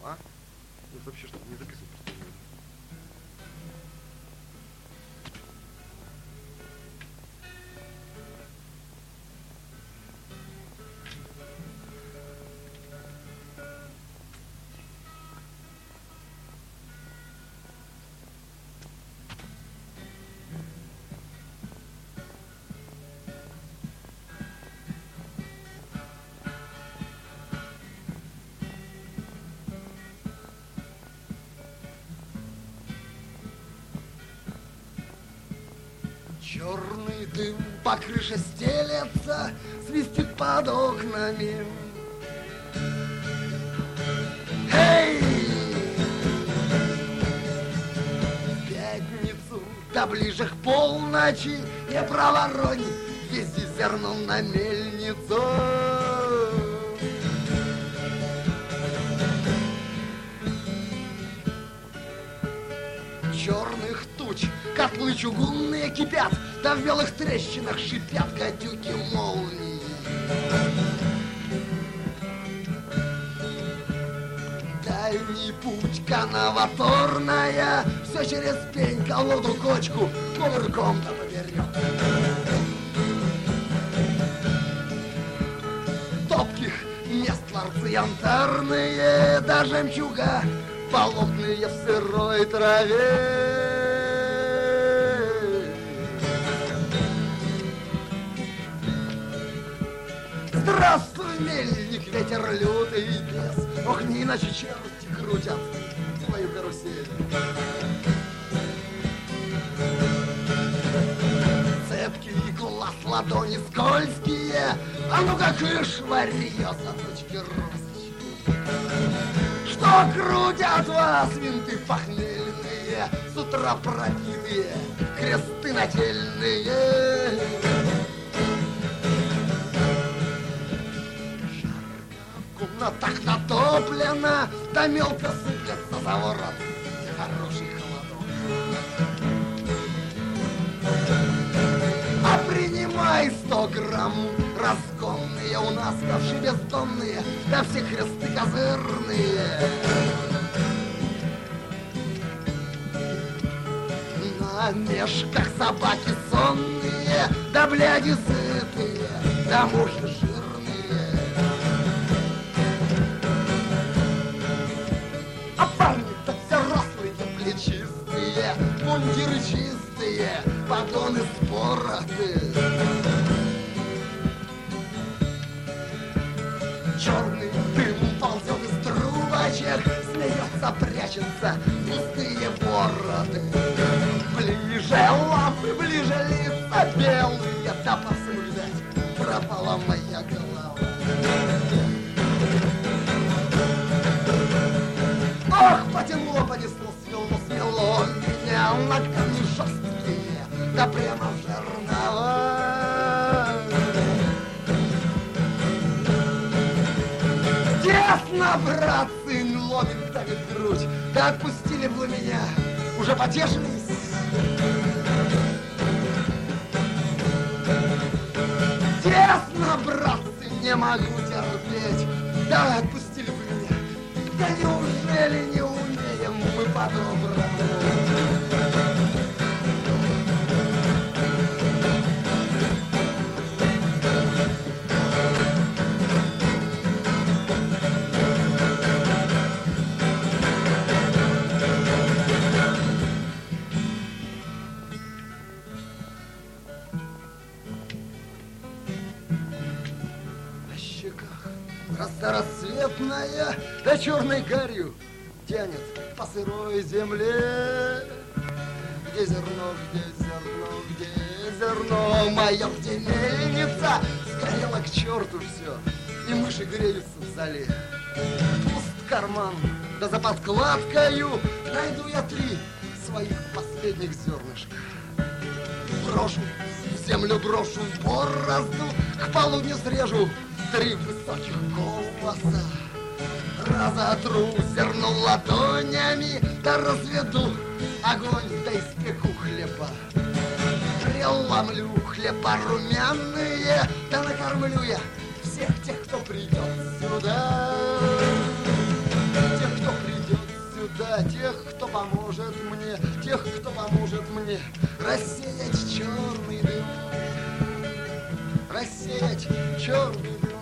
а? Ну вообще что, не записывай просто. Черный дым по крыше стелется, свистит под окнами. Эй! В пятницу, да ближе к полночи, не проворонь, вези зерно на мельницу. Черных туч котлы чугунные кипят, да в белых трещинах шипят гадюки молнии. Дальний путь канаваторная, все через пень, колоду, кочку, кувырком да повернет. Топких мест ларцы янтарные, да жемчуга болотные в сырой траве. Здравствуй, мельник, ветер лютый бес. Ох, не иначе черти крутят твою карусель. Цепкий глаз, ладони скользкие, а ну-ка кыш, варьё, заточки, розочки. Что крутят вас винты похмельные, с утра пропитые, кресты нательные? Жарко в комнатах натоплено, да мелко сыплется за ворот хороший холодок. А принимай 100 грамм, разгонные у нас ковши бездонные, да все кресты козырные. На мешках собаки сонные, да бляди сытые, да мухи жирные. А парни-то все рослые, плечистые, мундиры чистые, погоны спороты. Черный дым ползет из трубочек, смеется, прячется, пустые бороды. Ближе лапы, ближе лица белые, да посуждать пропала моя голова. Ох, потянуло, понесло, смело меня, ногтями жесткие, да прямо в жернова. Тесно, братцы, ломит, давит грудь, да отпустили бы вы меня, уже потешились. Тесно, братцы, не могу терпеть, да отпустили бы меня, да неужели не умеем мы по-доброму? Рассветная, да черной гарью тянет по сырой земле. Где зерно, где зерно, где зерно мое, где мельница? Сгорело к черту все, и мыши греются в зале. Пуст карман, да за подкладкою найду я 3 своих последних зернышка. Брошу, в землю брошу, в борозду, к полудню срежу 3 высоких колбаса. Разотру зерно ладонями, да разведу огонь, да испеку хлеба. Преломлю хлеба румяные, да накормлю я всех тех, кто придет сюда. Тех, кто тех, кто поможет мне, тех, кто поможет мне рассеять черный дым, рассеять черный дым.